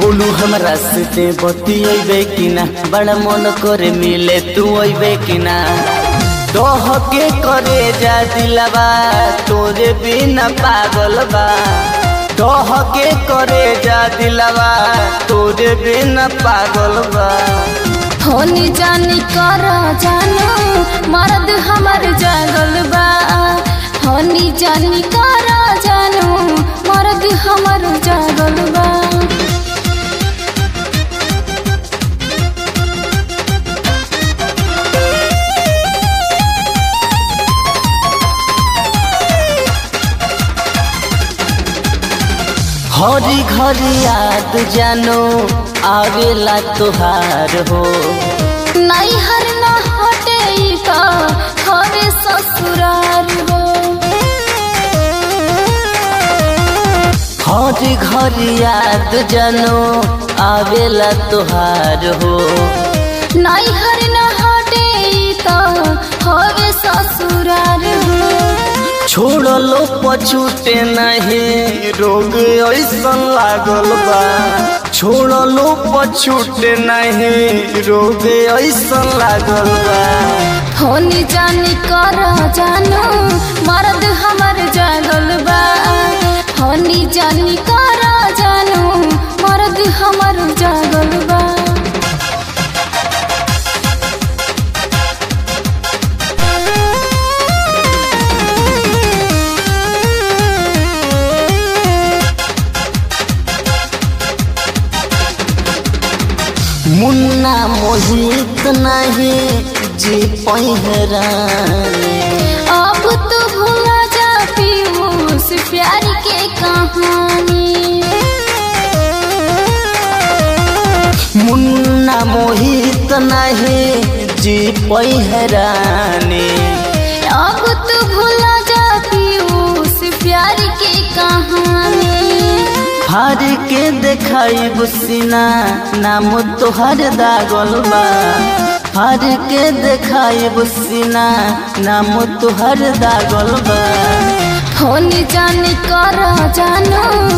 बोलू हमरा से बतियबे कि ना, बड़ा मन करे मिले तू अबे कि ना। दोह के करे जा दिलवा तोरे बिना पागल बा, दोह के करे जा दिलवा तोरे बिना पागल बा। होनी जानी कर जानो मर्द हमर जागल बा, होनी जानी कर जानो मर्द हमर जागल बा। हरी घरी याद जानो आवेला तोहार हो, नहीं हर ना हटे का हवे ससुरार हो। हरी घरी याद जानो आवेला तोहार हो, नहीं हर ना हटे का हवे ससुरार हो। छोड़लो पछूटे नहीं रोग ऐसा लागल बा, छोड़लो पछूटे नहीं रोग ऐसा लागल बा। होनी जानी कर जानो मर्द हमर जागल बा, होनी जानी कर जानो मर्द हमर जागल बा। मुन्ना मोहित नहीं जी पहिरानी, अब तो भूला जा पीयूष प्यार के कहानी। मुन्ना मोहित नहीं जी पहिरानी, अब तो भूला जा पीयूष प्यार के कहानी। फार के देखाई बुसीना नाम तोहर दागल बा, फार के देखाई बुसीना नाम तोहर दागल बा। होनी जानी कर जानो